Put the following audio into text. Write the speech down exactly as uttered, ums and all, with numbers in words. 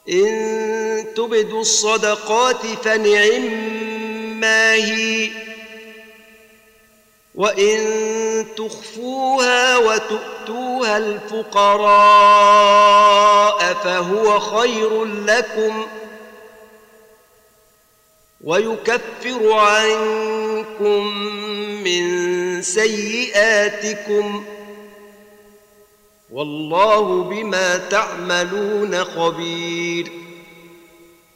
إن تبدوا الصدقات فنعما هي، وإن تخفوها وتؤتوها الفقراء فهو خير لكم ويكفر عنكم من سيئاتكم والله بما تعملون خبير.